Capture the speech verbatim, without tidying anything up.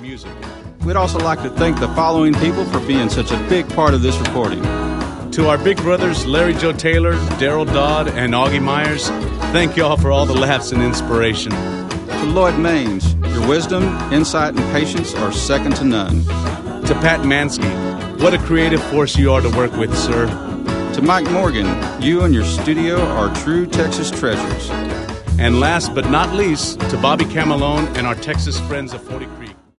music. We'd also like to thank the following people for being such a big part of this recording. To our big brothers, Larry Joe Taylor, Daryl Dodd, and Augie Myers, thank y'all for all the laughs and inspiration. To Lloyd Maines, your wisdom, insight, and patience are second to none. To Pat Mansky, what a creative force you are to work with, sir. To Mike Morgan, you and your studio are true Texas treasures. And last but not least, to Bobby Camelone and our Texas friends of Forty Creek.